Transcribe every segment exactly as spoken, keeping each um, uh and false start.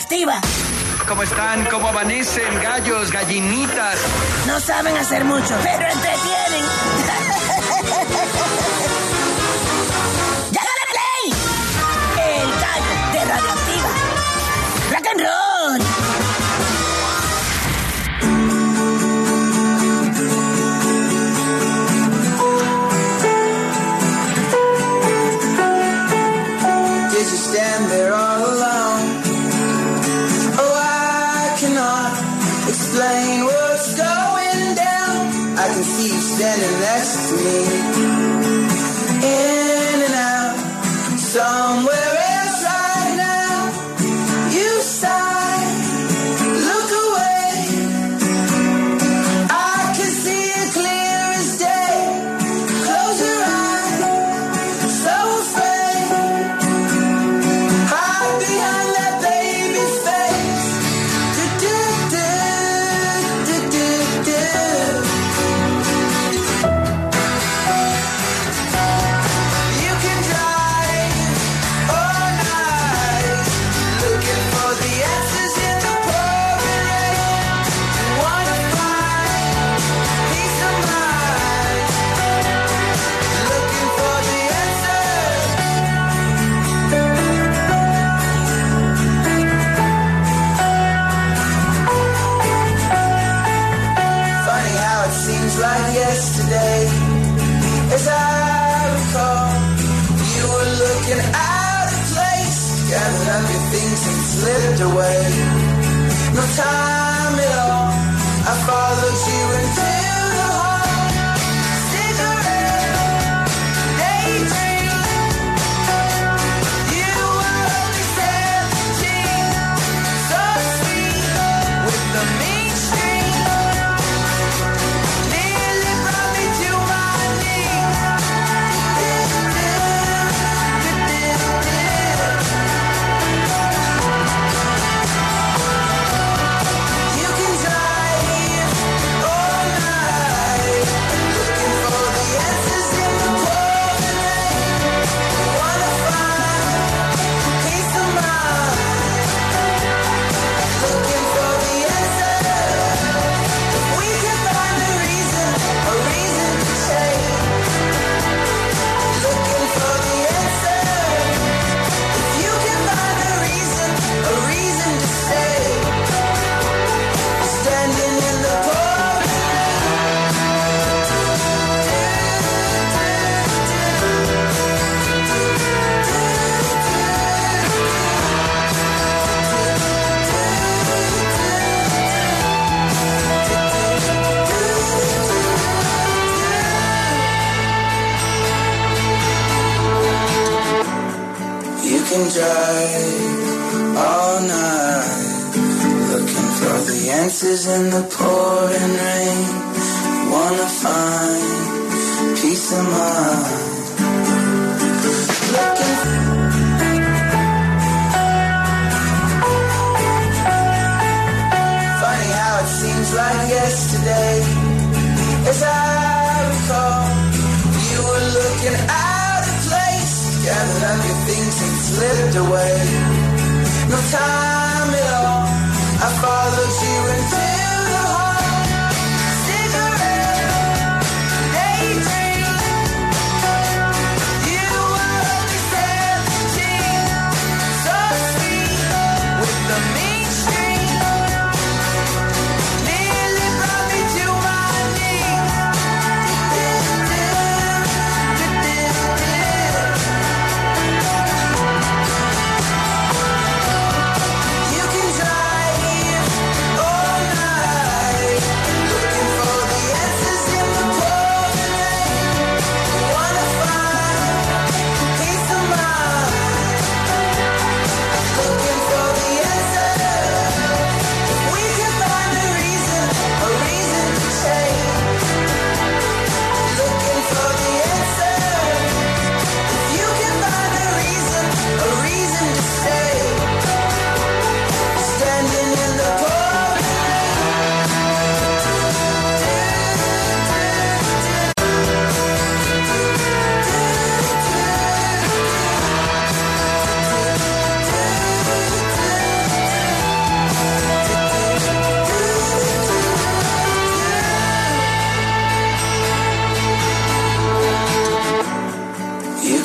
Radioactiva. ¿Cómo están? ¿Cómo amanecen? Gallos, gallinitas. No saben hacer mucho, pero entretienen. ¡Ya dale play! El gallo de Radioactiva. Rock and roll. Did you stand there all alone? Oh, I cannot explain what's going down. I can see you standing next to me. In and out, somewhere else right now. You sigh, look away. I can see it clear as day. Close your eyes, so afraid. Hide behind that baby face. Do-do-do, do-do-do. You can drive all night, looking for the answers in the pouring rain. You wanna find peace of mind, looking for the answers. Funny how it seems like yesterday. As I recall, you were looking out of place, gathered up your things and slipped away. No time at all, I followed you into the hall. Cigarette, daydream. You were only seventeen, so sweet with the mean streak. Nearly brought me to my knees. You can drive all night, looking for the answers in the pouring rain. Wanna find peace of mind, looking for the answers. We can find a reason, a reason to change. Looking for the answers. If you can find a reason, a reason to stay. Standing in the pouring You can drive all night, looking for the answers in the pouring rain. Wanna find peace of mind. Looking Funny how it seems like yesterday. As I recall, you were looking out of place, gathered up your things and slipped away. No time at all, I followed you into the hall. Cigarette, daydream. You were only seventeen, so sweet with the mean streak. Nearly brought me to my knees.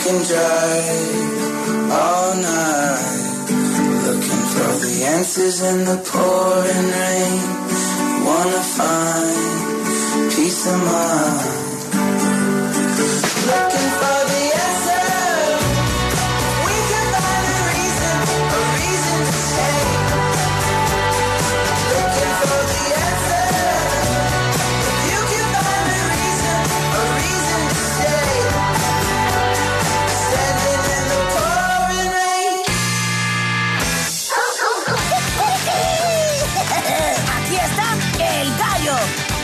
can drive all night, looking for the answers in the pouring rain. Wanna find peace of mind. Looking for the answer. We can find a reason, a reason to stay. Looking for the answer. You can find a reason, a reason to stay. Standing in the pouring rain. Aquí está el gallo.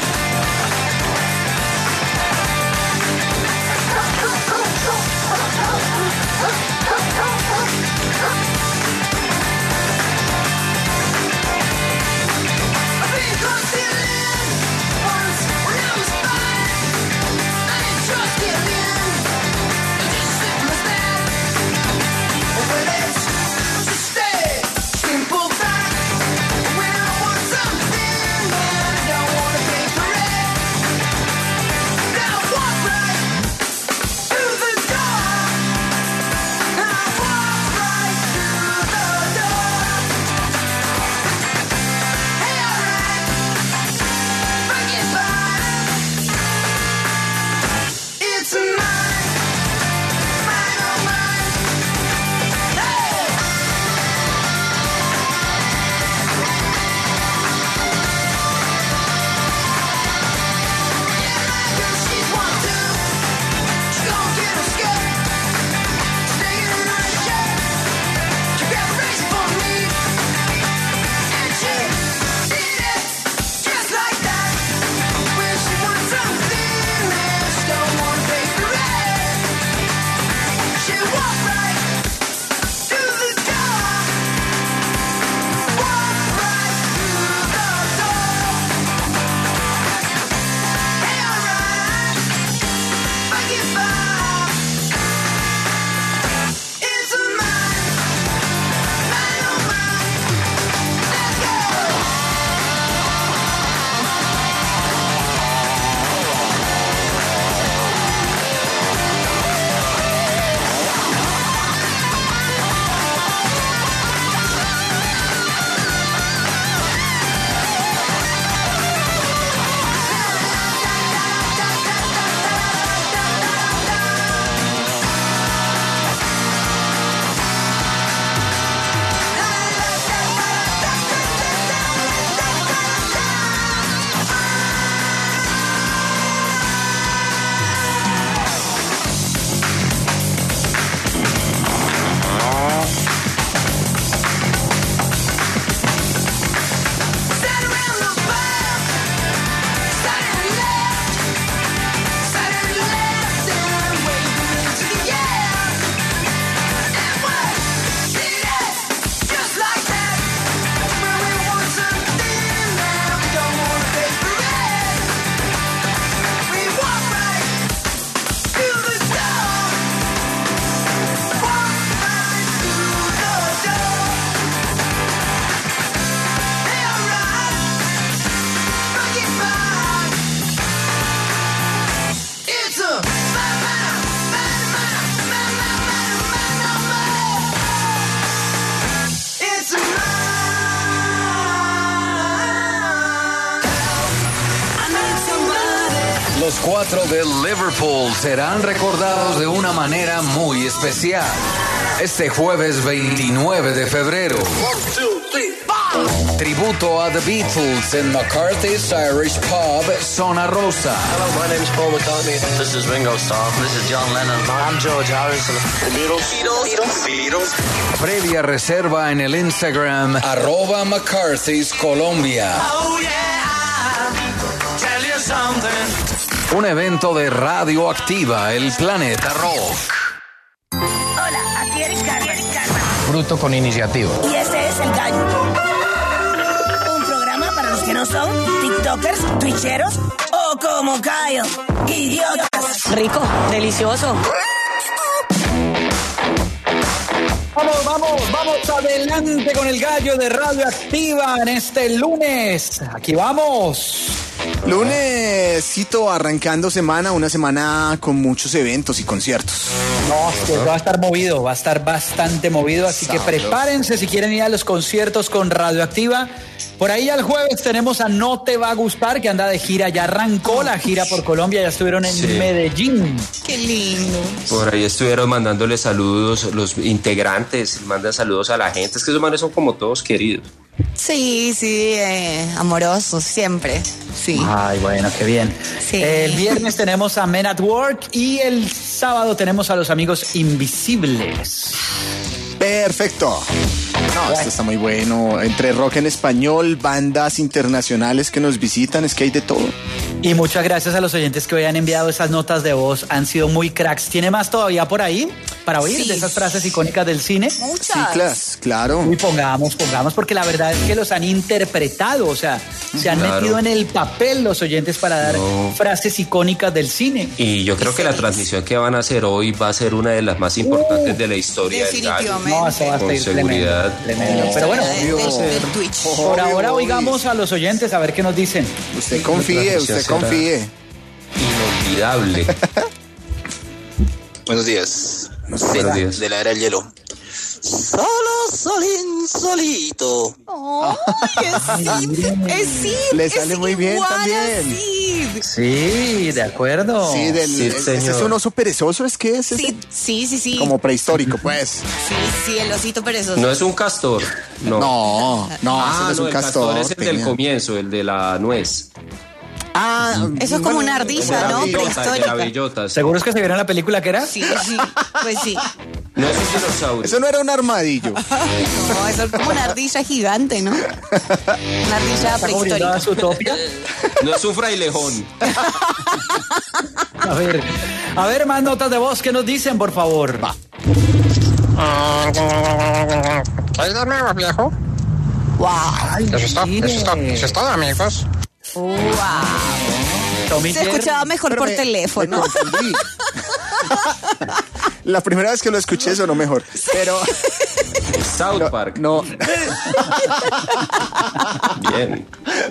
Los cuatro de Liverpool serán recordados de una manera muy especial. Este jueves veintinueve de febrero. Tributo a The Beatles en McCarthy's Irish Pub, Zona Rosa. Hello, my name is Paul McCartney. This is Ringo Starr. This is John Lennon. I'm George Harrison. The Beatles. Beatles. Beatles. Previa reserva en el Instagram, arroba McCarthy's Colombia. Oh yeah, tell you something. Un evento de Radioactiva, el Planeta Rock. Hola, aquí Eric Carmen. Fruto con iniciativa. Y este es El Gallo. Un programa para los que no son tiktokers, twitcheros o como Kyle, idiotas. Rico, delicioso. Vamos, vamos, vamos adelante con El Gallo de Radioactiva en este lunes. Aquí vamos. Lunesito arrancando semana, una semana con muchos eventos y conciertos. No, pues va a estar movido, va a estar bastante movido, así que Sabroso. prepárense si quieren ir a los conciertos con Radioactiva. Por ahí al jueves tenemos a No Te Va a Gustar, que anda de gira, ya arrancó la gira por Colombia, ya estuvieron en Sí. Medellín. Qué lindo. Por ahí estuvieron mandándole saludos los integrantes, mandan saludos a la gente. Es que esos manes son como todos queridos. Sí, sí, eh, amorosos, siempre. Sí. Ay, bueno, qué bien. Sí. El viernes tenemos a Men at Work y el sábado tenemos a los amigos Invisibles. Perfecto. No, esto está muy bueno. Entre rock en español, bandas internacionales que nos visitan, es que hay de todo. Y muchas gracias a los oyentes que hoy han enviado esas notas de voz, han sido muy cracks. ¿Tiene más todavía por ahí para oír Sí. de esas frases icónicas del cine? Muchas. Sí, clas- claro. Y pongamos, pongamos, porque la verdad es que los han interpretado, o sea, se han Claro. metido en el papel los oyentes para dar No. frases icónicas del cine. Y yo creo que la transmisión que van a hacer hoy va a ser una de las más importantes de la historia del gallo. Definitivamente. No, eso va a Con estar seguridad. tremendo, tremendo. Pero bueno, Del- del- del Twitch. por Obvio, ahora obvio. oigamos a los oyentes a ver qué nos dicen. Usted confíe, usted será- confíe. Inolvidable. Buenos días. Buenos días. De la era del hielo. Solo solín solito. Oh, es Sid, es Sid, Le es sale muy bien igual a también. Sid. Sí, de acuerdo. Sí, del, Sí, ese es señor. un oso perezoso, ¿es que es ese? Sí, sí, sí, sí. Como prehistórico, pues. Sí, sí, el osito perezoso. No es un castor. No. No, no, ese Ah, no es no, un el castor. castor es el del Peña. comienzo, el de la nuez. Ah, Eso es como una El ardilla, de la ¿no? bellota, el de la Prehistórica. bellota. sí. ¿Seguros que se vieron la película que era? Sí, sí, pues sí. No es un dinosaurio. Eso no era un armadillo. No, eso es como una ardilla gigante, ¿no? Una ardilla ¿Está cubriendo a prehistórica. su topia? No es un frailejón. A ver, a ver, más notas de voz que nos dicen, por favor. Va. ¿Qué hay de nuevo, viejo? Wow. Eso es todo, eso es todo, eso es todo, amigos. Wow. Tommy Se Jerry. escuchaba mejor Pero por me- teléfono. me confundí. La primera vez que lo escuché sonó mejor, pero South Park. no. Bien.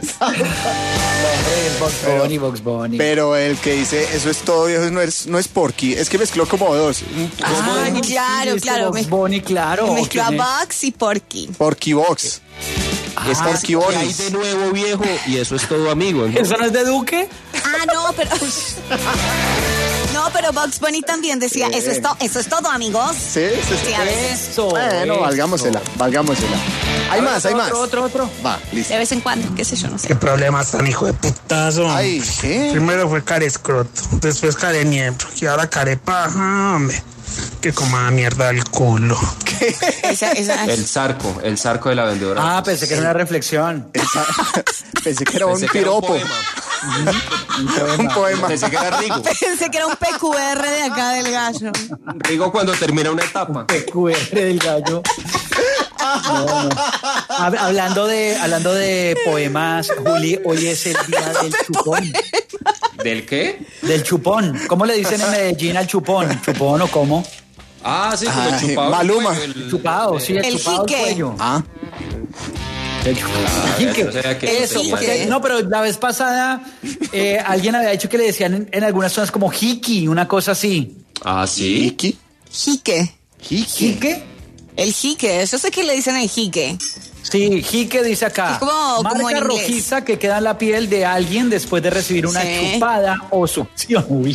El Box Bunny, Box Bunny. Pero el que dice eso es todo, viejo, no es, no es Porky, es que mezcló como dos. Ah, Ay, claro, sí, ese claro. Box mez- Bunny, claro. Mezcló a tiene- Bugs y Porky. Porky Box. es Porky ¿Qué hay Bonis. de nuevo, viejo? Y eso es todo, amigo. ¿no? ¿Eso no es de Duque? Ah, no, pero. No, pero Bugs Bunny también decía, eso es, to- eso es todo, amigos. Sí, sí, sí. Sí, a veces. Eso. Bueno, eso. valgámosela, valgámosela. Hay más, hay más. Otro, otro, otro. Va, listo. De vez en cuando, qué sé yo, no sé. ¿Qué problemas tan hijo de putazo? Ay, ¿qué? Primero fue care escroto, después care miembro y ahora care paja, hombre. Que coma mierda el culo. Esa, esa, El zarco, el zarco de la vendedora. Ah, pensé que era una reflexión. Esa- Pensé que era un Pensé que era un piropo. poema. Un poema. Pensé que era Rigo. Pensé que era un P Q R de acá del gallo. Rigo cuando termina una etapa. Q R del gallo. No, no. Hab- Hablando de, hablando de poemas, Juli, hoy es el día del chupón. ¿Del qué? Del chupón. ¿Cómo le dicen en Medellín al chupón? ¿Chupón o cómo? Ah, sí, como el Ay, chupado. Maluma. El cuello, el- Chupado, sí, el, El chupado al jique. cuello. Ah, El chupado. Ah, Jique. o sea que Eso, se porque- llama- No, pero la vez pasada eh, alguien había dicho que le decían en, en algunas zonas como jiki, una cosa así. Ah, sí. Iki. Jique. Iki. ¿Jique? El jique. Yo sé que le dicen el jique. Sí, jique dice acá. Es como- marca como en inglés. rojiza que queda en la piel de alguien después de recibir una Sí. chupada o succión. Uy.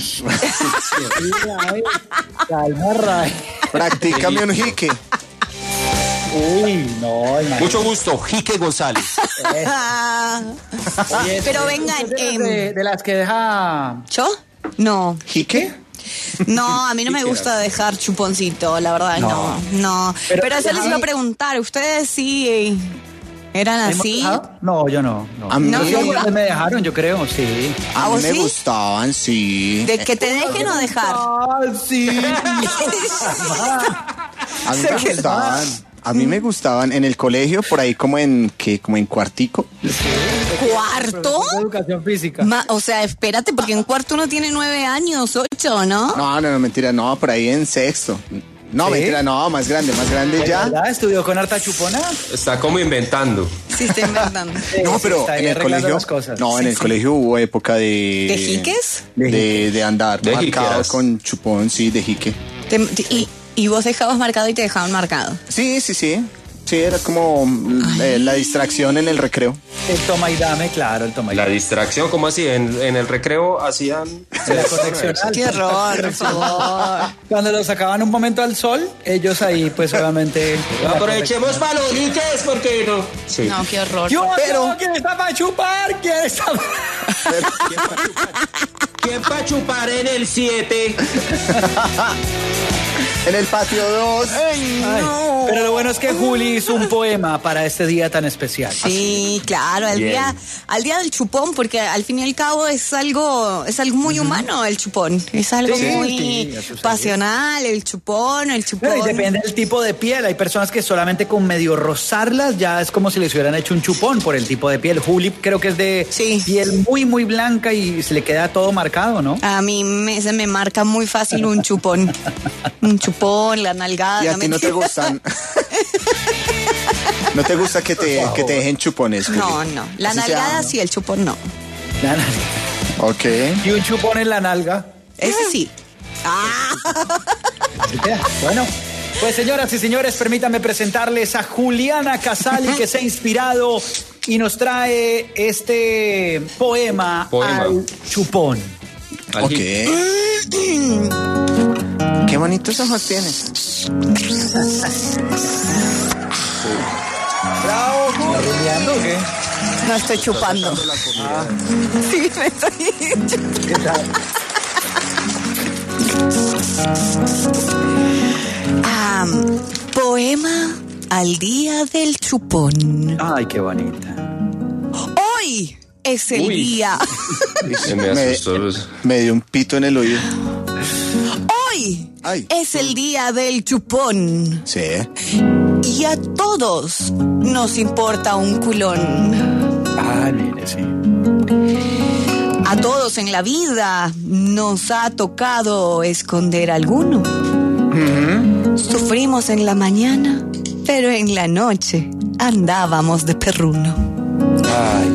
Calma, Ray. Practícame un jique. Uy, no, imagínate. Mucho gusto, Jique González. Ah, Oye, pero ¿usted vengan, es de, las em, de, de las que deja. ¿yo? No. ¿Jique? No, a mí no me Jique. gusta dejar chuponcito, la verdad, no. No. Pero, Pero- eso les iba a Ay. preguntar. ¿Ustedes sí eh, eran ¿Hemos así? dejado? No, yo no. no. A mí, No, Sí, alguna vez me dejaron, yo creo, sí. a ¿A mí vos me sí? gustaban, sí. De que te dejen o dejar. Ah, sí. A mí me gustaban. A mí me gustaban en el colegio, por ahí como en, ¿qué? Como en cuartico. ¿Cuarto? Educación física. Ma- o sea, espérate, porque en cuarto uno tiene nueve años, ocho, ¿no? No, no, no, mentira, no, por ahí en sexto. No, ¿Sí? mentira, no, más grande, más grande ¿De ya. verdad estudió con harta chupona? Está como inventando. Sí, está inventando. No, pero está ahí en el arreglando colegio, las cosas. no, en Sí, el sí. colegio hubo época de... ¿De jiques? De, de andar De marcado jiqueras. con chupón, sí, de jique. Te- te- y, y vos dejabas marcado y te dejaban marcado. Sí, sí, sí. Sí, era como mm, eh, la distracción en el recreo. El toma y dame, claro, el toma y La dame. distracción, ¿cómo así? En, en el recreo hacían... La correccional. Qué horror, por favor. Cuando lo sacaban un momento al sol, ellos ahí, pues obviamente. Aprovechemos palonitas, ¿por qué no? Sí. No, qué horror. Yo, Pero- yo, ¿quién está para chupar? ¿Quién está para.? ¿Quién pa' chupar en el siete? En el patio dos. Pero lo bueno es que Juli hizo un poema para este día tan especial. Sí, claro, al Bien. día, al día del chupón, porque al fin y al cabo es algo, es algo muy humano el chupón. Es algo Sí, muy sí, eso sí. pasional, el chupón, el chupón. Pero y depende del tipo de piel. Hay personas que solamente con medio rozarlas ya es como si les hubieran hecho un chupón por el tipo de piel. Juli creo que es de Sí. piel muy, muy blanca y se le queda todo marcado, ¿no? A mí me, se me marca muy fácil un chupón. Un chupón, la nalgada. Y a la ti no te mentira. gustan. ¿No te gusta que te, que te dejen chupones, Juli? No, no. La Así nalgada sea, sí, el chupón no. La nalga. Ok. Y un chupón en la nalga. Ese sí. Ah. ¿Sí te da? Bueno. Pues señoras y señores, permítanme presentarles a Juliana Casali, que se ha inspirado y nos trae este poema, Poema. al chupón. Ok. Qué bonitos ojos tienes. Bravo, ¿está ruleando o qué? No estoy chupando. Sí, me estoy ¿Qué tal? Ah, poema al día del chupón. Ay, qué bonita. Hoy es el Uy. día. Se me asustó. los- Me dio un pito en el oído. Hoy Ay. es el día del chupón. Sí. Y a todos nos importa un culón. Ay, mire, sí. A todos en la vida nos ha tocado esconder alguno. Sufrimos en la mañana, pero en la noche andábamos de perruno. Ay,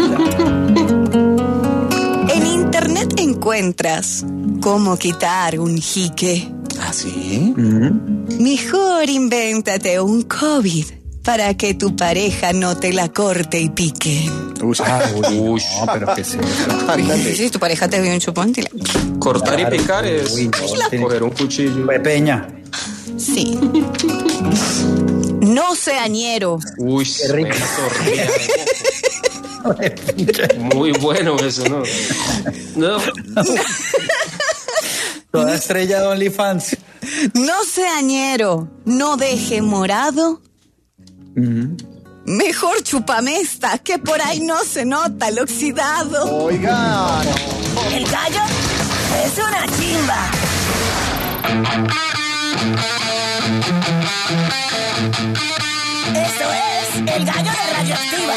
En internet encuentras cómo quitar un jique. ¿Ah, sí? Mejor invéntate un COVID para que tu pareja no te la corte y pique. Uy, Uy, no, pero qué es eso. ándale. Si tu pareja te dio un chupón, te la... cortar y picar es Uy, no, tiene- coger un cuchillo. Fue Peña. Sí. No sea ñero. Uy, rico. muy bueno eso, ¿no? No. Toda estrella de OnlyFans. No sea ñero. No deje morado. Mejor chupamesta, que por ahí no se nota el oxidado. Oiga, El gallo es una chimba. Esto es el gallo de Radioactiva.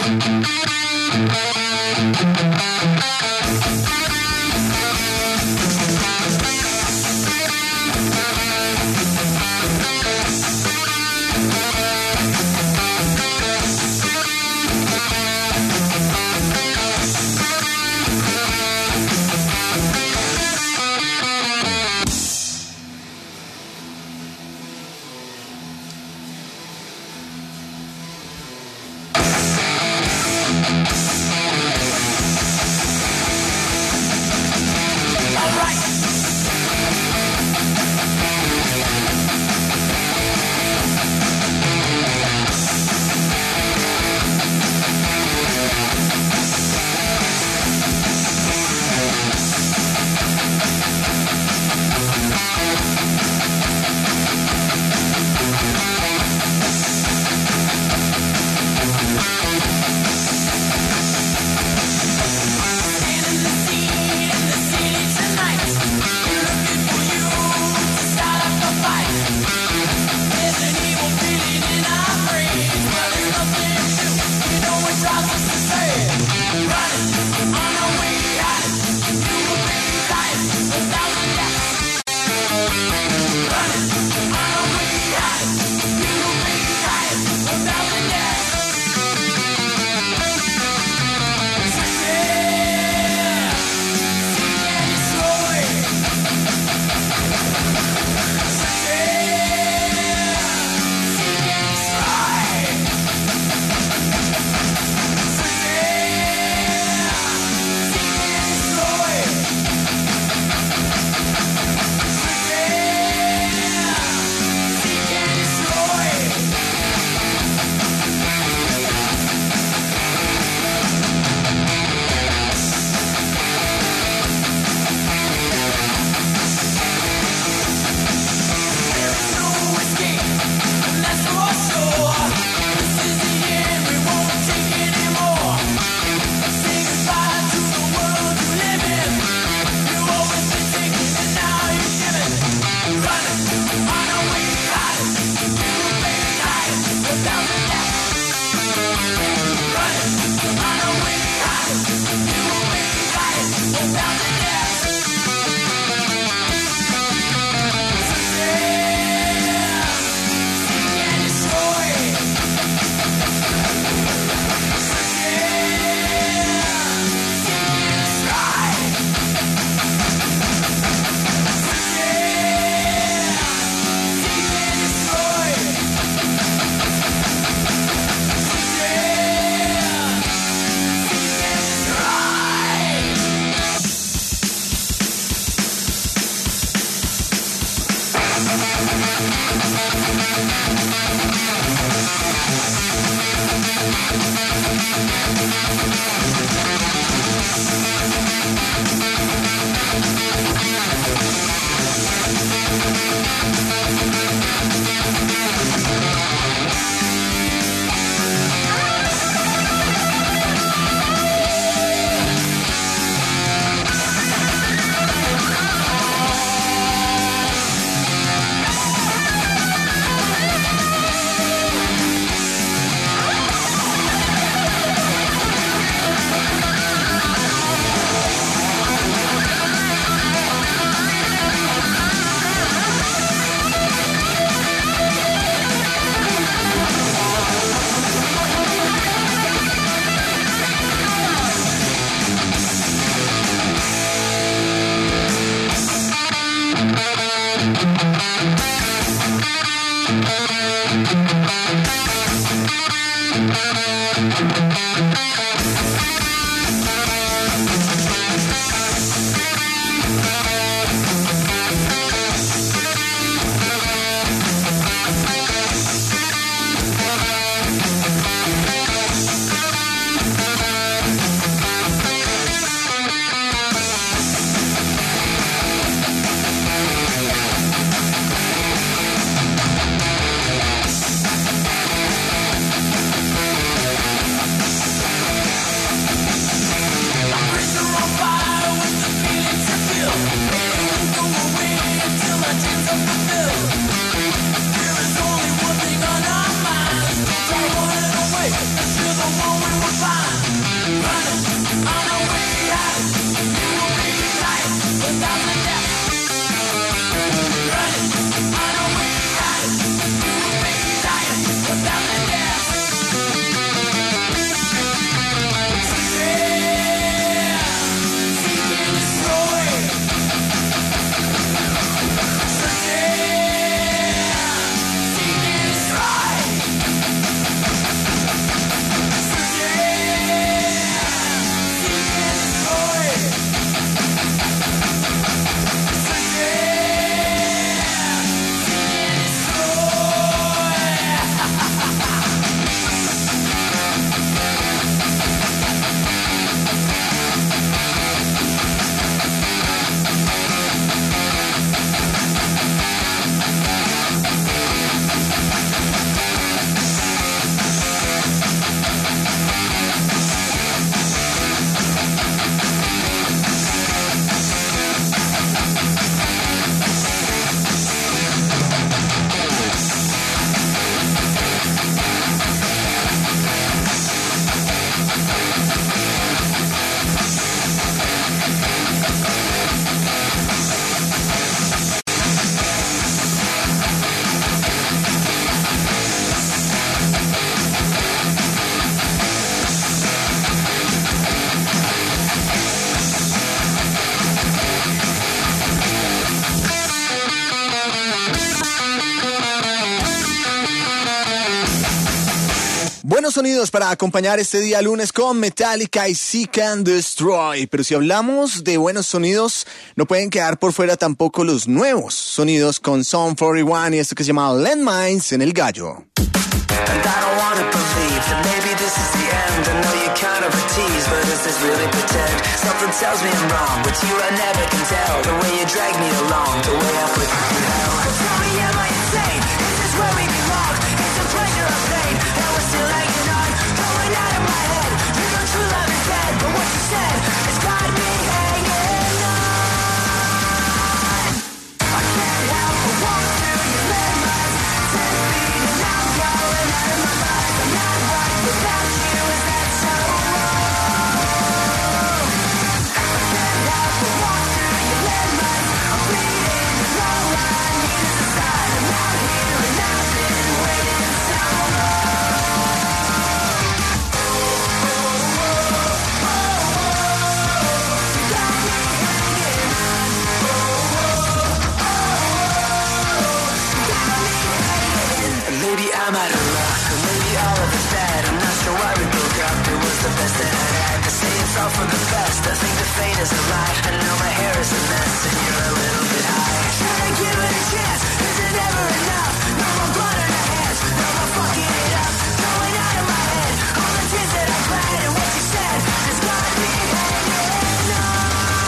Buenos sonidos para acompañar este día lunes con Metallica y Seek and Destroy. Pero si hablamos de buenos sonidos, no pueden quedar por fuera tampoco los nuevos sonidos con Sum cuarenta y uno y esto que se llama Landmines en El Gallo. And I don't wanna believe that maybe this is the end. I know you're kind of a tease, but is this really pretend? Something tells me I'm wrong, but you I never can tell. The way you drag me along, the way I put you through hell. But tell me, am I insane? Is this where we belong? It's a pleasure or pain, and we're still hanging on. Going out of my head, you know true love is dead. But what you said has got me hanging on. I can't help but walk through your landmines. Ten feet and I'm going out of my mind. I'm not right without you, is that so wrong? I can't help but walk through your landmines. I'm bleeding and all I need is a sign. I'm out here and I've been waiting so long. Maybe I'm out of luck, or maybe all of it's bad. I'm not sure why we broke up, it was the best that I had. To say it's all for the best, I think the fate is a lie. I know my hair is a mess, and you're a little bit high. Should I give it a chance? Is it ever enough? No more blood on our hands, no more fucking it up. Going out of my head, all the tears that I cried, and what you said has got me hanging on.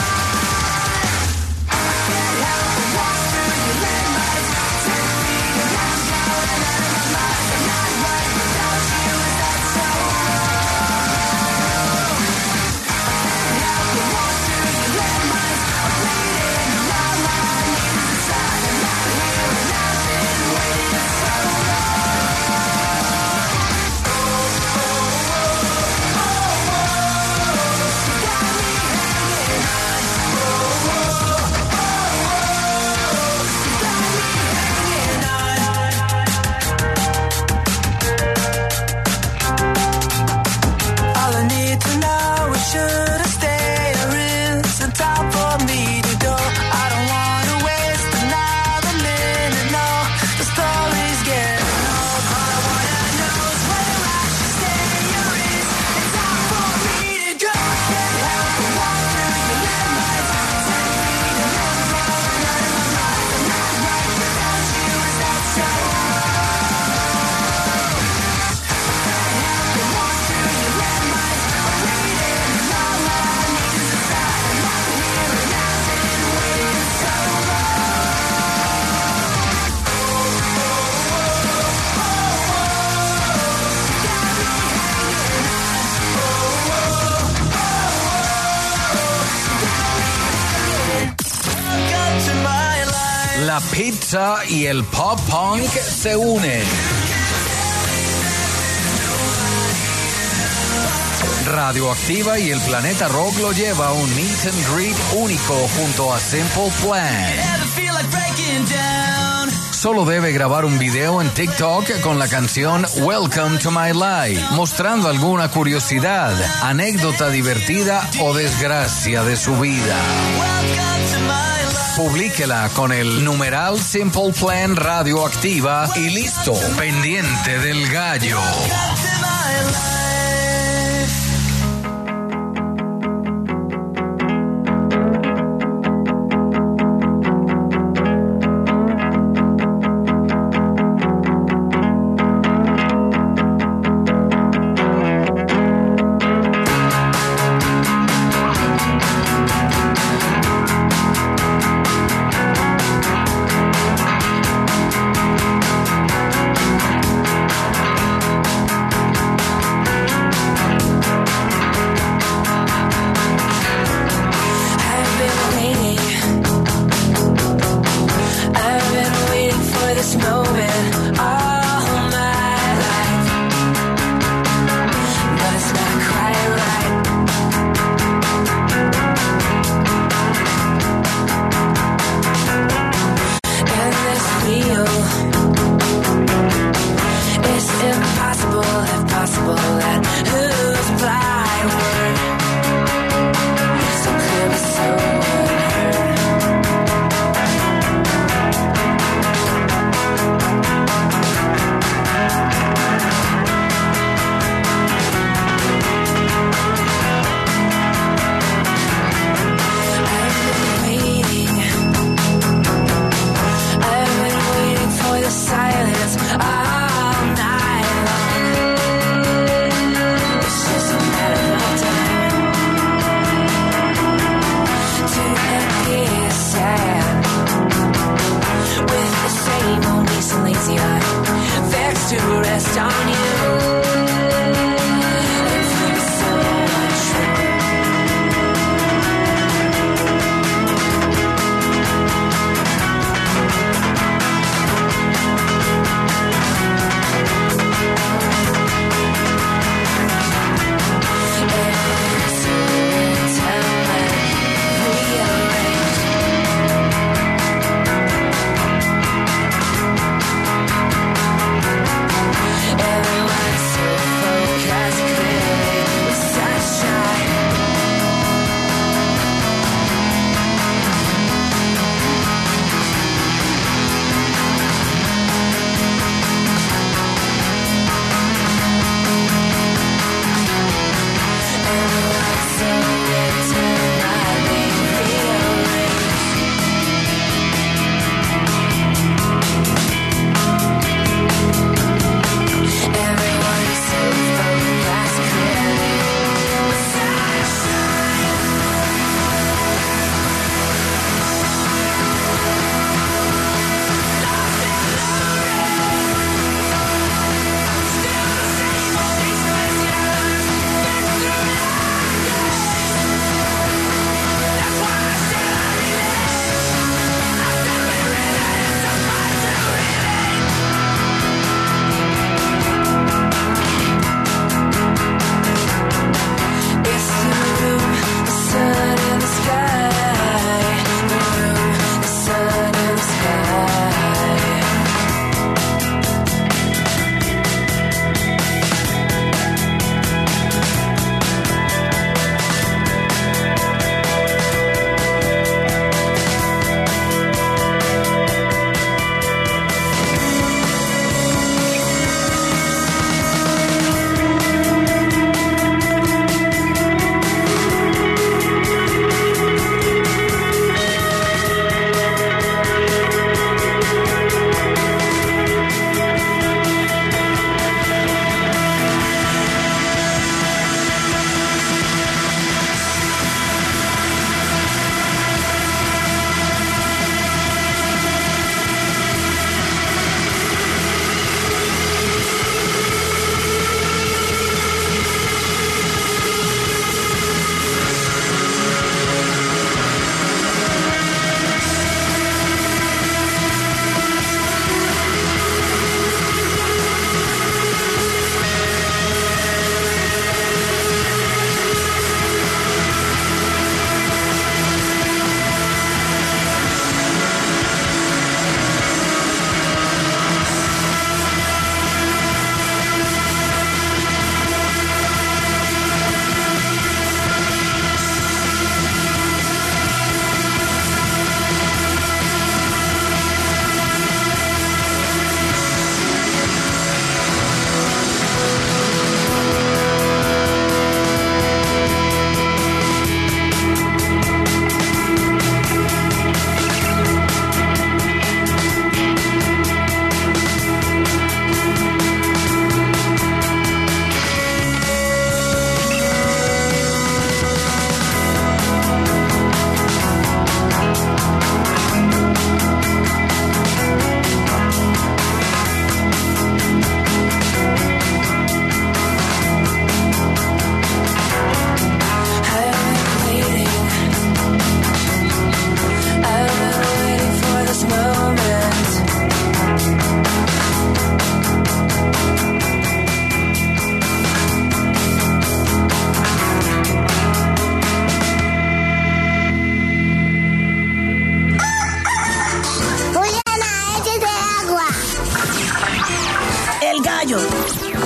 I can't help but walk through your landmines. Ten feet and I'm going out of my mind. I'm not right without you, is that so wrong? I can't help but walk through your landmines. I'm bleeding and all I La pizza y el pop punk se unen. Radioactiva y el Planeta Rock lo lleva a un meet and greet único junto a Simple Plan. Solo debe grabar un video en TikTok con la canción Welcome to My Life, mostrando alguna curiosidad, anécdota divertida o desgracia de su vida. Publíquela con el numeral Simple Plan Radioactiva y listo, pendiente del gallo.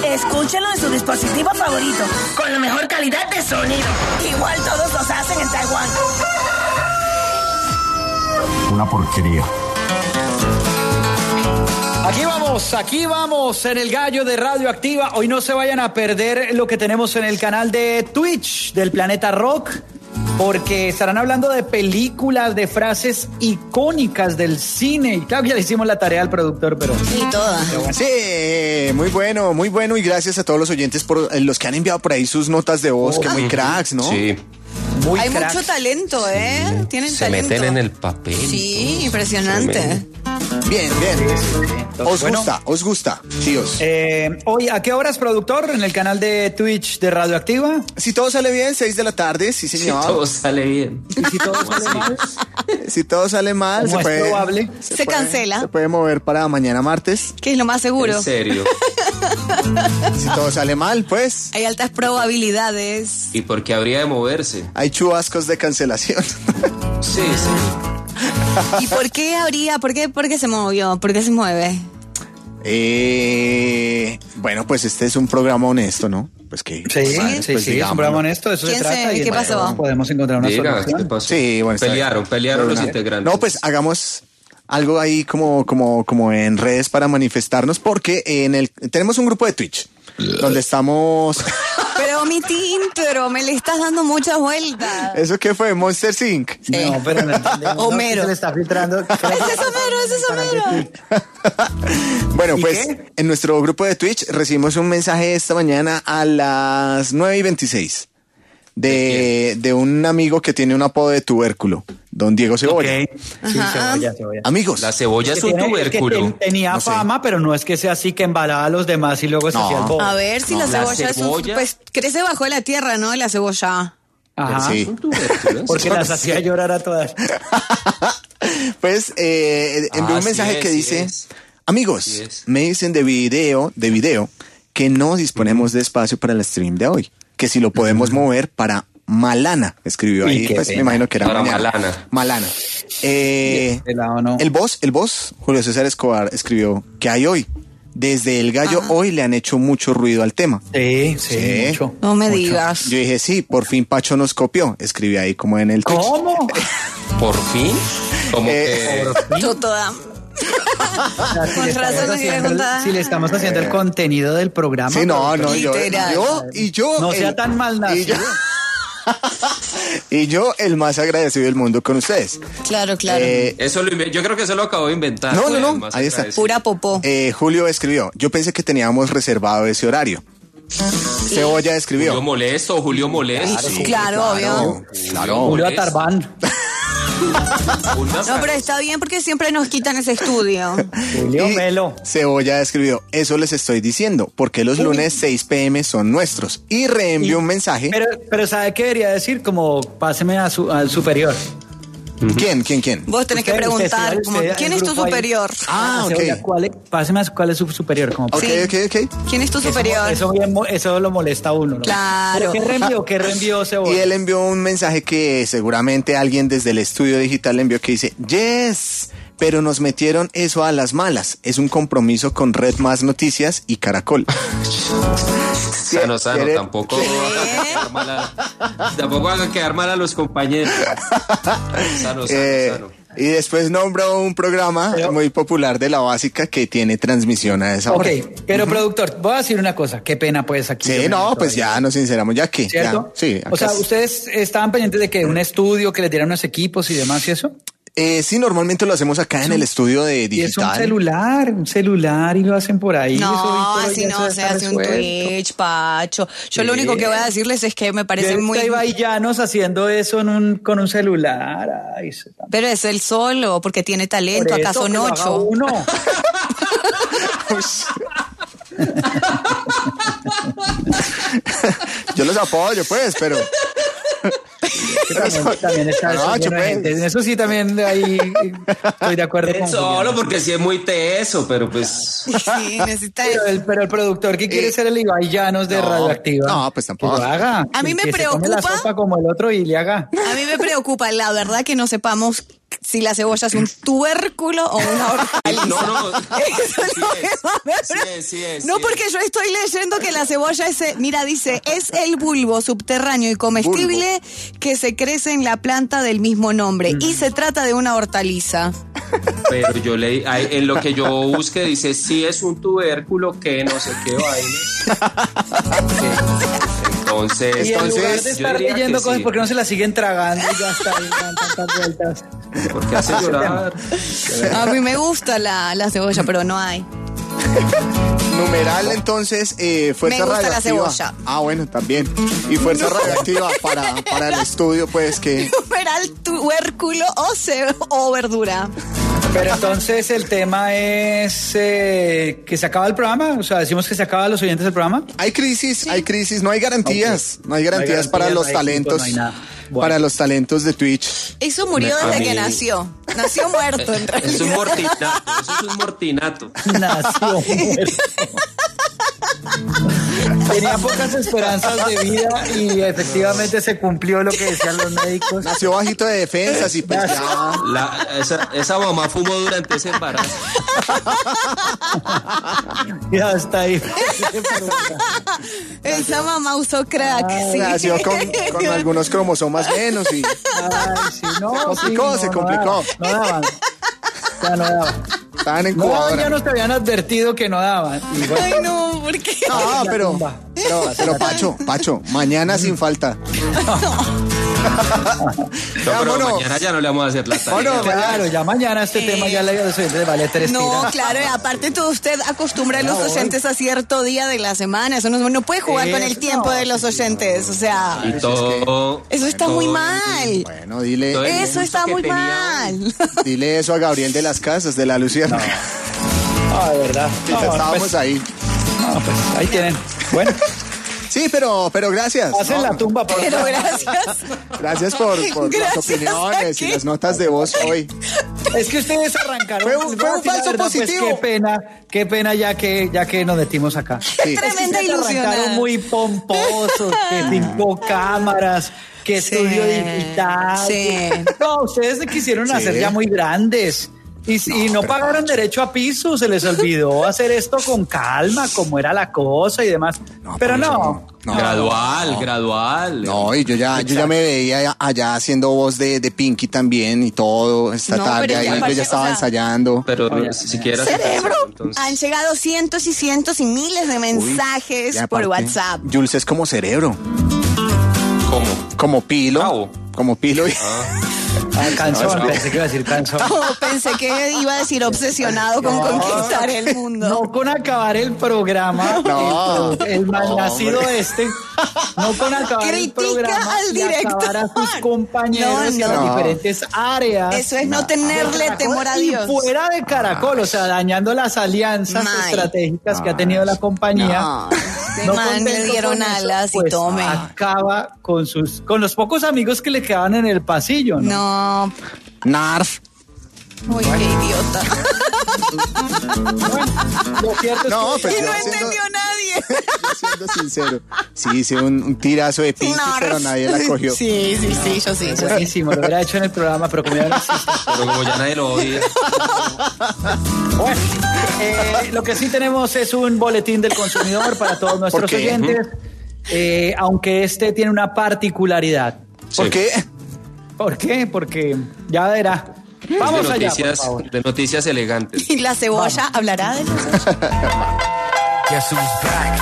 Escúchenlo en su dispositivo favorito, con la mejor calidad de sonido. Igual todos los hacen en Taiwán. Una porquería. Aquí vamos, aquí vamos en el Gallo de Radioactiva. Hoy no se vayan a perder lo que tenemos en el canal de Twitch del Planeta Rock, porque estarán hablando de películas, de frases icónicas del cine. Y claro que ya le hicimos la tarea al productor, pero... Sí, todas. Bueno. Sí, muy bueno, muy bueno. Y gracias a todos los oyentes por eh, los que han enviado por ahí sus notas de voz, Oh, que muy cracks, ¿no? Sí. Muy Hay cracks. mucho talento, ¿eh? Tienen Se talento. meten en el papel. Sí, impresionante. Tremendo. Bien, bien. Entonces, Os bueno, gusta, os gusta, tíos. eh, hoy, ¿a qué horas, productor? En el canal de Twitch de Radioactiva. Si todo sale bien, seis de la tarde, sí, Si señor. todo sale bien. Y si todo sale mal, Si todo sale mal, como se es puede, probable. Se puede- cancela. Se puede mover para mañana martes. Que es lo más seguro. En serio. Si todo sale mal, pues Hay altas probabilidades. ¿Y por qué habría de moverse? hay chubascos de cancelación. Sí, sí. ¿Y por qué habría? ¿Por qué, por qué se movió? ¿Por qué se mueve? Eh, bueno, pues este es un programa honesto, ¿no? Pues que Sí, pues, sí, pues, sí, es un digámoslo. programa honesto, de eso se ¿Quién se- trata. y qué bueno, pasó? podemos encontrar una Diga, ¿qué solución. pasó? Sí, bueno, está Pelearon, bien. pelearon los Pero, integrantes. No, pues hagamos algo ahí como, como, como en redes para manifestarnos, porque en el tenemos un grupo de Twitch donde estamos. Pero mi pero me le estás dando muchas vueltas. ¿Eso qué fue? ¿Monster Inc? No, pero no entendemos. ¿no? Homero. Se le está filtrando. Ese es Homero, ese es Homero. Bueno, ¿Y pues qué? en nuestro grupo de Twitch recibimos un mensaje esta mañana a las nueve y veintiséis de, de un amigo que tiene un apodo de tubérculo, don Diego Cebolla. Ok. Sí, Ajá. cebolla, cebolla. Amigos, La cebolla es Que un tiene- que tubérculo. ten- tenía No sé. fama, pero no es que sea así que embalaba a los demás y luego se No. hacía el bobo. A ver si No, la la cebolla, es un... cebolla- Pues crece bajo la tierra, ¿no? La cebolla. Ajá. Sí. Es un tubérculo. Porque las hacía llorar a todas. pues eh, envió Ah, un mensaje sí es, que sí dice, es. amigos, Sí es. me dicen de video, de video, que no disponemos de espacio para el stream de hoy, que si lo podemos mover para Malana, escribió Uy, ahí, qué pues me pena. imagino que era Para mañana. Malana. Malana. Eh, De lado no. el boss, el boss, Julio César Escobar, escribió que hay hoy. Desde el gallo hoy le han hecho mucho ruido al tema. Sí, sí, Sí. mucho. No me mucho. digas. Yo dije, sí, por fin Pacho nos copió. Escribí ahí como en el Twitch. ¿Cómo? ¿Por fin? Como Eh, que... Yo toda. O sea, si Con le estamos razón no quiere haciendo el- contar. Si le estamos haciendo el contenido del programa. Sí, no, pero- no, yo, Literal. yo y yo. No sea el- tan mal y yo, nacido. y yo el más agradecido del mundo con ustedes. Claro, claro. Eh, Eso lo inve- yo creo que eso lo acabo de inventar. No, no, Fue no, más ahí está. agradecido. Pura popó. eh, Julio escribió, yo pensé que teníamos reservado ese horario. Cebolla escribió. Julio molesto, Julio molesto. Sí, claro, obvio. Claro. Julio molesto. Atarbán. Una No, pero está bien porque siempre nos quitan ese estudio. Julio Y Melo. Cebolla escribió, eso les estoy diciendo, porque los lunes seis pm son nuestros. Y reenvió Y- un mensaje. Pero, pero ¿sabe qué debería decir? Como páseme a su, al superior. ¿Quién, quién, quién? Vos tenés que Usted- usted, preguntar, usted, como, el ¿quién es tu grupo ahí. superior? Ah, ok. Cebolla, ¿cuál es- páseme a su- cuál es su superior. Como, Ok, Sí. ok, ok. ¿Quién es tu Eso- superior? Eso, bien mo- eso lo molesta a uno, ¿no? Claro. ¿Pero ¿Qué reenvió? ¿Qué reenvió Cebolla? Y él envió un mensaje que seguramente alguien desde el estudio digital le envió que dice, yes, pero nos metieron eso a las malas. Es un compromiso con Red Más Noticias y Caracol. Sano, sano, ¿Quiere- tampoco haga quedar mal a, tampoco haga quedar mal a los compañeros. Sano, sano, Eh, sano. y después nombró un programa Pero- muy popular de la básica que tiene transmisión a esa Ok, hora. pero productor, voy a decir una cosa. Qué pena pues aquí. yo Sí, me no, meto pues ahí. ya nos sinceramos, ya que. ya, ¿Cierto? sí, O sea, acá es- ¿ustedes estaban pendientes de que un estudio que les dieran unos equipos y demás y eso? Eh, sí, normalmente lo hacemos acá en el estudio de Y es un digital. celular, un celular y lo hacen por ahí. No, Eso hoy por hoy así ya no eso se está hace un resuelto. Twitch, Pacho. Yo lo Sí. único que voy a decirles es que me parece Yo muy... ahorita iba ahí Llanos haciendo eso en un, con un celular. Ay, se- por Pero es él solo, porque tiene talento. Acá eso son que lo haga ocho. uno. Yo los apoyo, pues, pero. Que también, también está eso No, lleno de pues. gente. En eso sí también ahí estoy de acuerdo con Es solo Julián. porque sí es muy teso, pero pues... Sí, necesita... Pero el, pero el productor que quiere Eh, ser el Ibai Llanos de no, Radioactiva. no, pues tampoco. Que lo haga. A mí Que- me que se tome la preocupa- sopa como el otro y le haga. A mí me preocupa, la verdad, que no sepamos si la cebolla es un tubérculo o una hortaliza. No, no. Eso es lo Sí que es. va a ver. Sí es, sí es, No, sí porque yo estoy leyendo que la cebolla es, eh, mira, dice, es el bulbo subterráneo y comestible que se crece en la planta del mismo nombre y se trata de una hortaliza. Pero yo leí, ahí, en lo que yo busqué dice, sí es un tubérculo que no sé qué vaina. Entonces, Y en lugar de entonces yo estar diría leyendo que cosas, sí, ¿por qué no se las siguen tragando y ya está, y dan tantas vueltas? porque hace llorar. A mí me gusta la, la cebolla, pero no hay. Numeral, entonces, eh, fuerza Me gusta la radioactiva. cebolla. Ah, bueno, también. Y fuerza radioactiva para, para el estudio, pues que... Numeral tubérculo o, ce- o verdura. Pero entonces el tema es eh, que se acaba el programa, o sea, decimos que se acaba los oyentes del programa. Hay crisis, hay crisis, no hay garantías. No hay garantías No hay para garantías, los no hay equipo, talentos. no hay nada. Bueno. Para los talentos de Twitch. Eso murió A desde mí- que nació. Nació muerto, en realidad. Es un mortinato, eso es un mortinato. Nació muerto. Tenía pocas esperanzas de vida y efectivamente se cumplió lo que decían los médicos. Nació bajito de defensas y pues ya... La, esa, esa mamá fumó durante ese embarazo. Ya está ahí. Esa mamá usó crack, sí. Nació con, con algunos cromosomas menos y... Ay, sí, no, complicó, sí, se no, complicó. No daban. No daban. Ya no daban. Estaban en No daban, incubadora. ya nos te habían advertido que no daban. Y bueno, Ay, no, ¿por qué? No, la pero, tumba. pero, pero Pacho, Pacho, mañana sin falta. No, pero Vámonos. mañana ya no le vamos a hacer la tarea. Vámonos. claro, ya mañana este tema ya le dio de vale tres No, tiras. claro, y aparte todo usted acostumbra a los oyentes a cierto día de la semana. Eso no, no puede jugar con el Eso tiempo no, de los oyentes. O sea, Y todo. eso está muy todo- mal. Bueno, dile, Todo el Eso impulso está que muy tenía mal. dile eso a Gabriel de las Casas, de la Luciana. Ah, de verdad. Que No, estábamos pues, ahí. no, pues, ahí tienen. Bueno, Sí, pero, pero gracias. hacen ¿no? la tumba por Pero gracias. Gracias por, por las Gracias, opiniones y ¿a qué? las notas de voz hoy. Es que ustedes arrancaron. Fue un- les voy a fue un decir la falso verdad, pues, positivo. qué pena, qué pena ya que, ya que nos metimos acá. Sí. Tremenda Es que ustedes ilusionada. arrancaron muy pomposos, que cinco cámaras, que Sí. estudio digital. Sí. No, ustedes se quisieron Sí. hacer ya muy grandes. Y, no, y no pagaron derecho a piso, se les olvidó hacer esto con calma, como era la cosa y demás. Pero no, No, gradual, no. gradual. No, y yo ya, yo ya me veía allá haciendo voz de, de Pinky también y todo esta No, tarde. pero Ahí ya yo aparte, ya estaba o sea, ensayando. Pero Oye, si siquiera. Cerebro. Entonces, Han llegado cientos y cientos y miles de mensajes Y por aparte, WhatsApp. Jules es como cerebro, ¿cómo? como pilo. Bravo. Como pilo. y- ah, canción, pensé que iba a decir canción. Oh, pensé que iba a decir obsesionado con conquistar el mundo. No con acabar el programa, No. el, el malnacido este, no con acabar el Critica programa al y director. acabar a sus compañeros No, en las no. diferentes áreas. Eso es no tenerle Caracol temor a y Dios. fuera de Caracol, o sea, dañando las alianzas Mal. estratégicas que ha tenido la compañía. No, este man le contento dieron con eso, alas y pues, tome. acaba con sus, con los pocos amigos que le quedaban en el pasillo, ¿no? No, Narf. uy, qué idiota. Lo cierto es No, que pues Y yo no siendo- entendió nadie. yo siendo sincero. Sí, hice un, un tirazo de Pinky, Narf. pero nadie la cogió. Sí, sí, sí, yo sí. Yo sí. buenísimo, lo hubiera hecho en el programa, pero como ya no existe. Pero como ya nadie lo oye. Bueno, eh, lo que sí tenemos es un boletín del consumidor para todos nuestros ¿Por qué? oyentes, eh, aunque este tiene una particularidad. ¿Por Sí. qué? ¿Por qué? Porque ya verá. Vamos de allá, por noticias, favor. de noticias elegantes. ¿Y la cebolla hablará de eso? Guess who's back?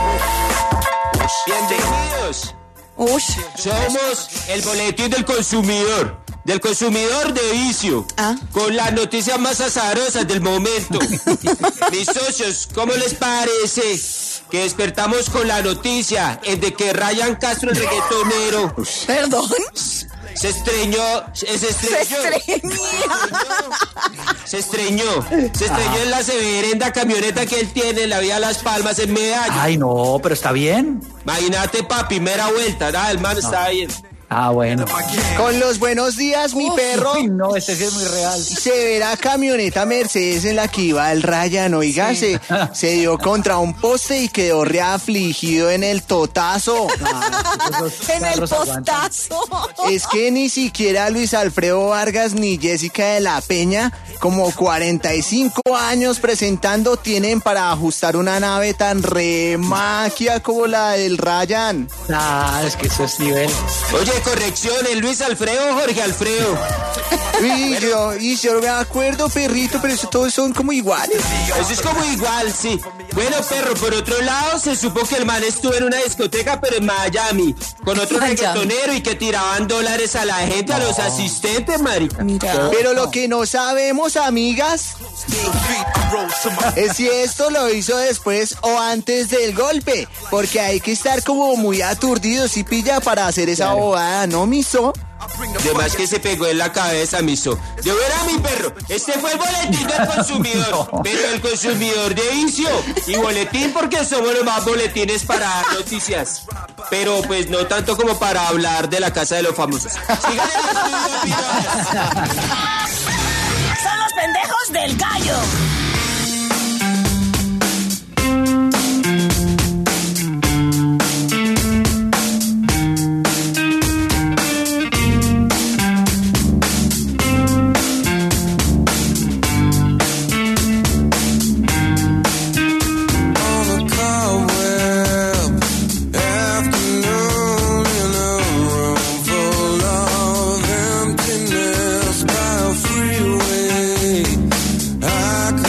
Bienvenidos. Uy, Somos el boletín del consumidor. Del consumidor de vicio. Ah. Con las noticias más azarosas del momento. Mis socios, ¿cómo les parece que despertamos con la noticia en de que Ryan Castro, el reggaetonero, perdón. se estreñó, se Se estreñó, estreñía. se estreñó, se estreñó en la severenda camioneta que él tiene en la vía Las Palmas en Medallo. Ay, no, pero está bien. Imagínate, papi, mera vuelta, nada, el man está bien. Ah, bueno. Con los buenos días, mi Uf, perro. uy, no, este sí es muy real. Severa camioneta Mercedes en la que iba el Ryan, oiga, Sí. se, se dio contra un poste y quedó reafligido en el totazo. En el postazo. Es que ni siquiera Luis Alfredo Vargas ni Jessica de la Peña, como cuarenta y cinco años presentando, tienen para ajustar una nave tan remaquia como la del Ryan. Ah, es que eso es nivel. Oye, corrección, ¿el Luis Alfredo o Jorge Alfredo? Y yo, y yo no me acuerdo, perrito, pero eso todos son como iguales. Eso es como igual, sí. Bueno, perro, por otro lado, se supo que el man estuvo en una discoteca, pero en Miami, con otro Miami. reggaetonero y que tiraban dólares a la gente, a los asistentes, marica. Mira. Pero lo que no sabemos, amigas, es si esto lo hizo después o antes del golpe, porque hay que estar como muy aturdidos y pilla para hacer esa bobada, ¿no, miso? De más que se pegó en la cabeza, miso. Yo verá, mi perro, este fue el boletín del consumidor, pero el consumidor de vicio. Y boletín porque somos los más boletines para dar noticias. Pero pues no tanto como para hablar de la casa de los famosos. Sigan en el estudio, pirolas. Son los pendejos del gallo. On a cobweb afternoon in a room full of emptiness by a freeway, I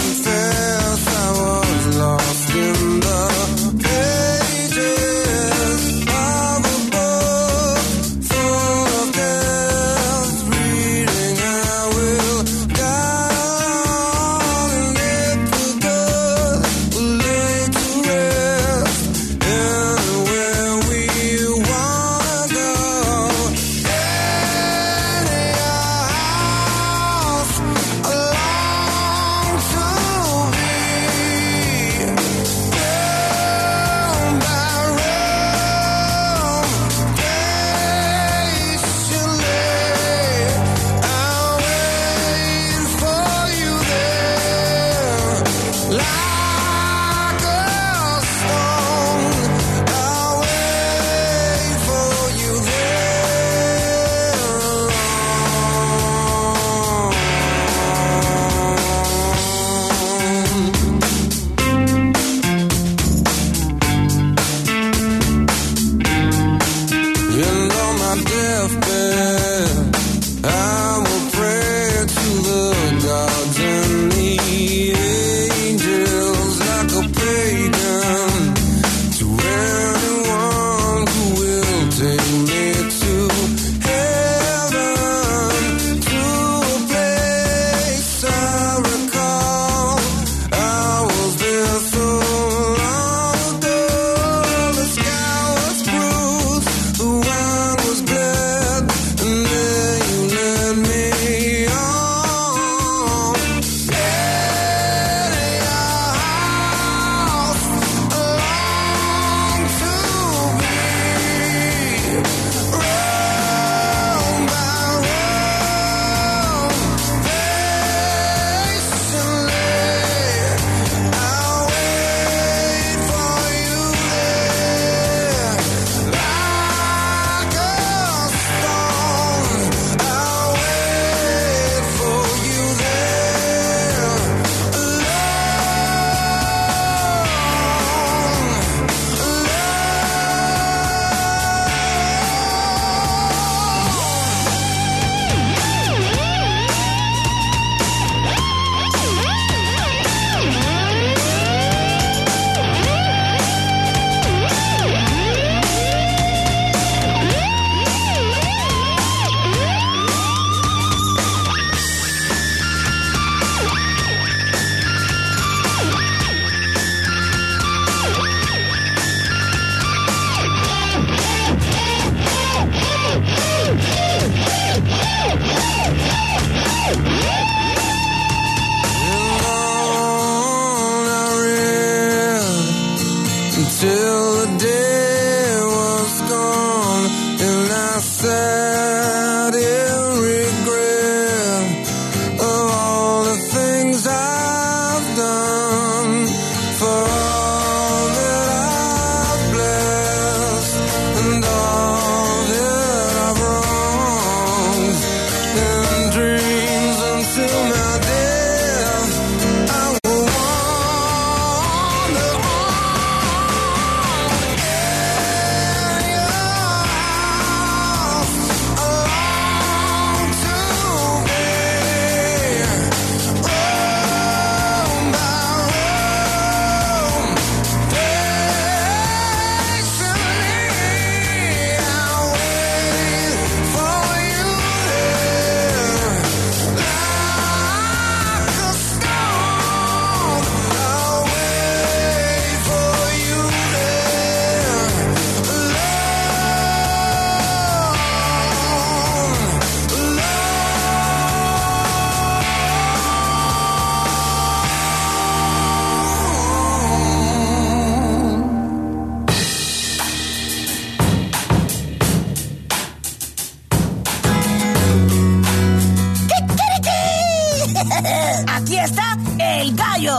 El Gallo.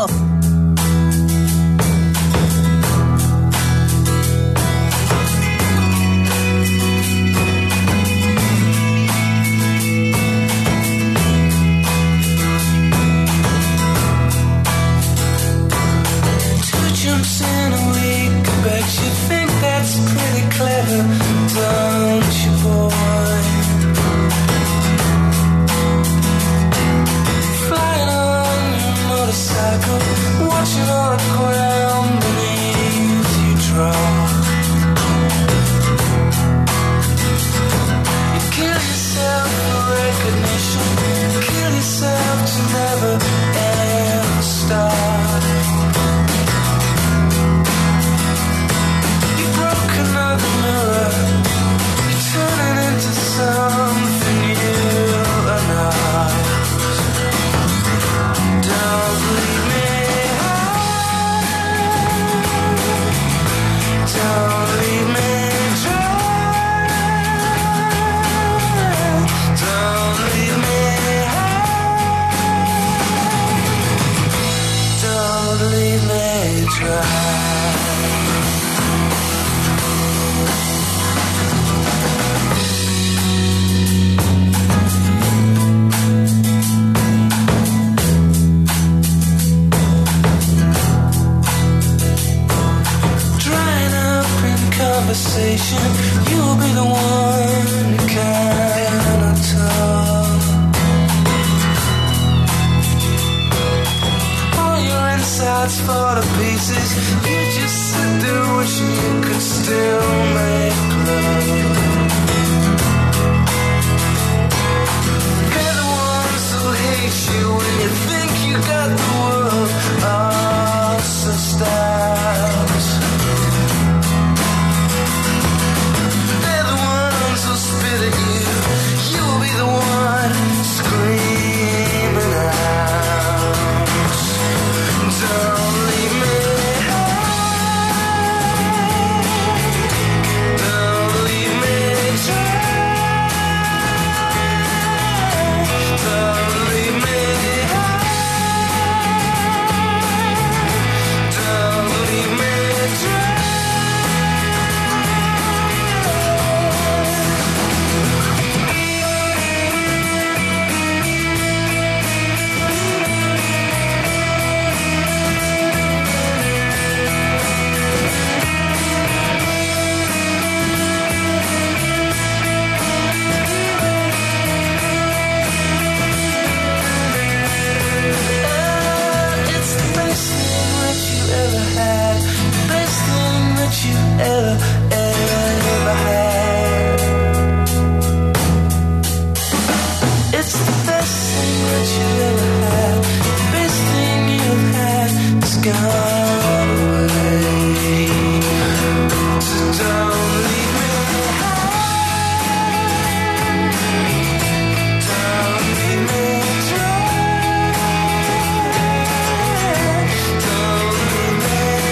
Jumps in a week, bet you think that's pretty clever, don't you, boy? Flying on your motorcycle, watching all the ground beneath you drop. You kill yourself for recognition, kill yourself to never ever start. Another mirror, you're turning into something you are not. Don't leave me high. Don't leave me dry. Don't leave me high. Don't leave me dry. Conversation, you'll be the one who cannot talk. All your insides fall to pieces. You just sit there wishing you could still make love. They're the ones who hate you when you think you got the world all sussed out. Spit at you, you'll be the one screaming out. Don't leave me high. Don't leave me dry. Don't leave me high. Don't leave me dry. You ever, ever, ever had. It's the best thing that you ever had. The best thing you've had is gone away. So don't leave me high. Don't leave me dry. Don't leave me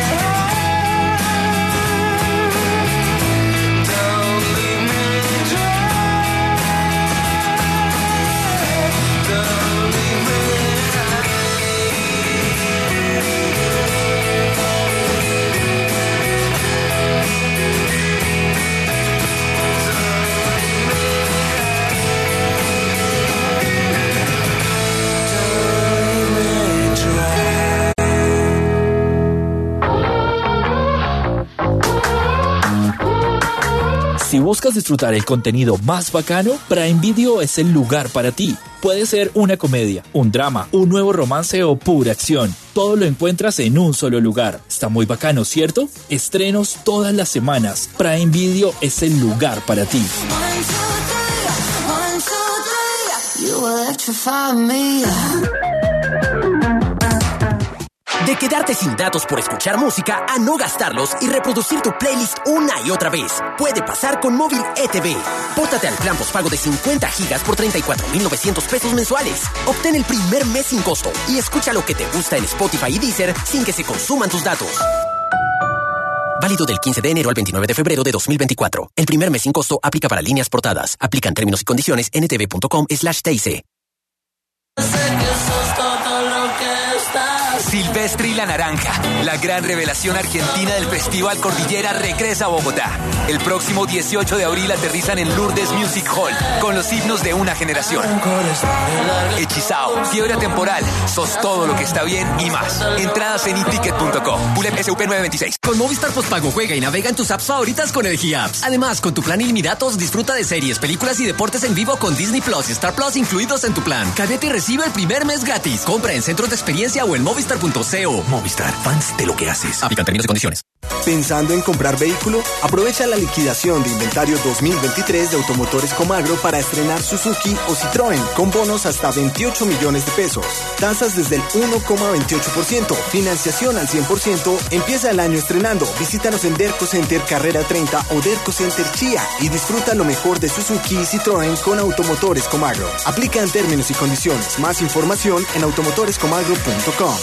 Si buscas disfrutar el contenido más bacano, Prime Video es el lugar para ti. Puede ser una comedia, un drama, un nuevo romance o pura acción. Todo lo encuentras en un solo lugar. Está muy bacano, ¿cierto? Estrenos todas las semanas. Prime Video es el lugar para ti. De quedarte sin datos por escuchar música a no gastarlos y reproducir tu playlist una y otra vez. Puede pasar con Móvil E T V. Póntate al plan postpago de cincuenta gigas por treinta y cuatro mil novecientos pesos mensuales. Obtén el primer mes sin costo y escucha lo que te gusta en Spotify y Deezer sin que se consuman tus datos. Válido del quince de enero al veintinueve de febrero de dos mil veinticuatro. El primer mes sin costo aplica para líneas portadas. Aplican términos y condiciones en ntv punto com slash T I C. Sé que sos todo lo que está. Silvestre y la Naranja, la gran revelación argentina del Festival Cordillera, regresa a Bogotá. El próximo dieciocho de abril aterrizan en Lourdes Music Hall con los himnos de una generación. Hechizao, Fiebre Temporal, Sos Todo Lo Que Está Bien y más. Entradas en iticket punto com. Bulep S U P nueve veintiséis. Con Movistar Postpago juega y navega en tus apps favoritas con el G-Apps. Además, con tu plan ilimitados disfruta de series, películas y deportes en vivo con Disney Plus y Star Plus incluidos en tu plan. Cámbiate y recibe el primer mes gratis. Compra en centros de experiencia o en movistar punto co. Movistar, fans de lo que haces. Aplican términos y condiciones. ¿Pensando en comprar vehículo? Aprovecha la liquidación de inventario dos mil veintitrés de Automotores Comagro para estrenar Suzuki o Citroën con bonos hasta veintiocho millones de pesos. Tasas desde el uno coma veintiocho por ciento. Financiación al cien por ciento. Empieza el año estrenando. Visítanos en Derco Center Carrera treinta o Derco Center Chía y disfruta lo mejor de Suzuki y Citroën con Automotores Comagro. Aplican términos y condiciones. Más información en automotores comagro punto com.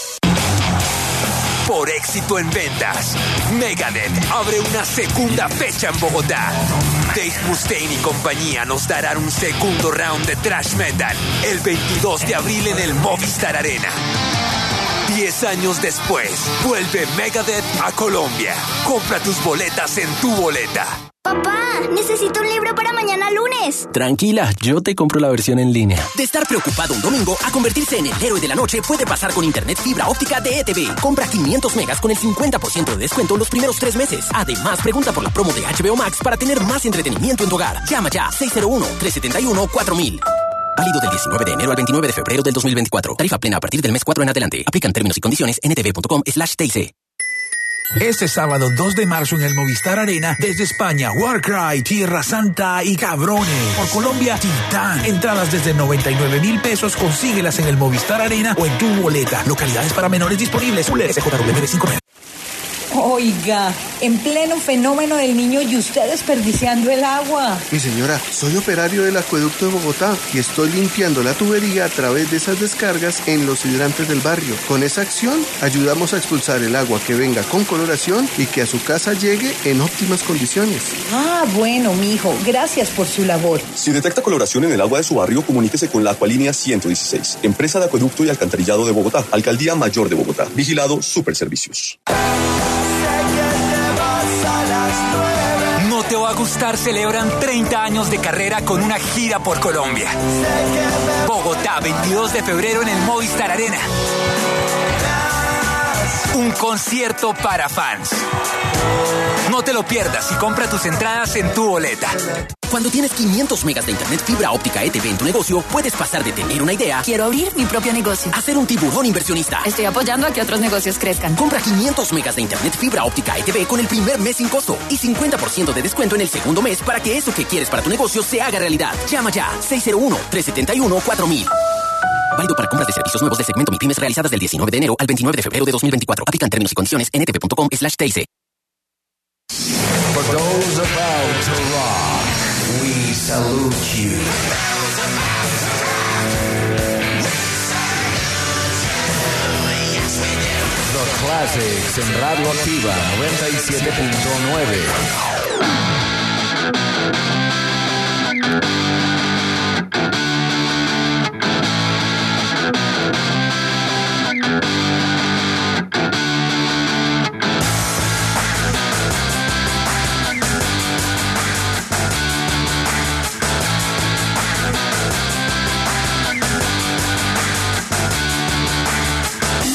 Por éxito en ventas, Megadeth abre una segunda fecha en Bogotá. Dave Mustaine y compañía nos darán un segundo round de thrash metal el veintidós de abril en el Movistar Arena. Diez años después, vuelve Megadeth a Colombia. Compra tus boletas en tu boleta. Papá, necesito un libro para mañana lunes. Tranquila, yo te compro la versión en línea. De estar preocupado un domingo a convertirse en el héroe de la noche puede pasar con Internet Fibra Óptica de E T V. Compra quinientos megas con el cincuenta por ciento de descuento los primeros tres meses. Además, pregunta por la promo de H B O Max para tener más entretenimiento en tu hogar. Llama ya seis cero uno, tres siete uno, cuatro mil. Válido del diecinueve de enero al veintinueve de febrero del dos mil veinticuatro. Tarifa plena a partir del mes cuatro en adelante. Aplican términos y condiciones en etv punto com slash T I C. Este sábado dos de marzo en el Movistar Arena, desde España, Warcry, Tierra Santa y Cabrones. Por Colombia, Titán. Entradas desde noventa y nueve mil pesos, consíguelas en el Movistar Arena o en tu boleta. Localidades para menores disponibles. S J W cinco nueve. Oiga, en pleno fenómeno del niño y usted desperdiciando el agua. Mi señora, soy operario del acueducto de Bogotá y estoy limpiando la tubería a través de esas descargas en los hidrantes del barrio. Con esa acción, ayudamos a expulsar el agua que venga con coloración y que a su casa llegue en óptimas condiciones. Ah, bueno, mijo, gracias por su labor. Si detecta coloración en el agua de su barrio, comuníquese con la Acualínea ciento dieciséis, Empresa de Acueducto y Alcantarillado de Bogotá, Alcaldía Mayor de Bogotá. Vigilado Superservicios. No te va a gustar, celebran treinta años de carrera con una gira por Colombia. Bogotá, veintidós de febrero en el Movistar Arena. Un concierto para fans. No te lo pierdas y compra tus entradas en tu boleta. Cuando tienes quinientos megas de internet fibra óptica E T V en tu negocio, puedes pasar de tener una idea, quiero abrir mi propio negocio, a ser un tiburón inversionista. Estoy apoyando a que otros negocios crezcan. Compra quinientos megas de internet fibra óptica E T V con el primer mes sin costo y cincuenta por ciento de descuento en el segundo mes para que eso que quieres para tu negocio se haga realidad. Llama ya seis cero uno, tres siete uno, cuatro mil. Válido para compras de servicios nuevos del segmento MIPYMES realizadas del diecinueve de enero al veintinueve de febrero de dos mil veinticuatro. Aplican términos y condiciones en etv punto com slash T I C. For those about to rock, we salute you. The Classics en Radio Activa noventa y siete punto nueve.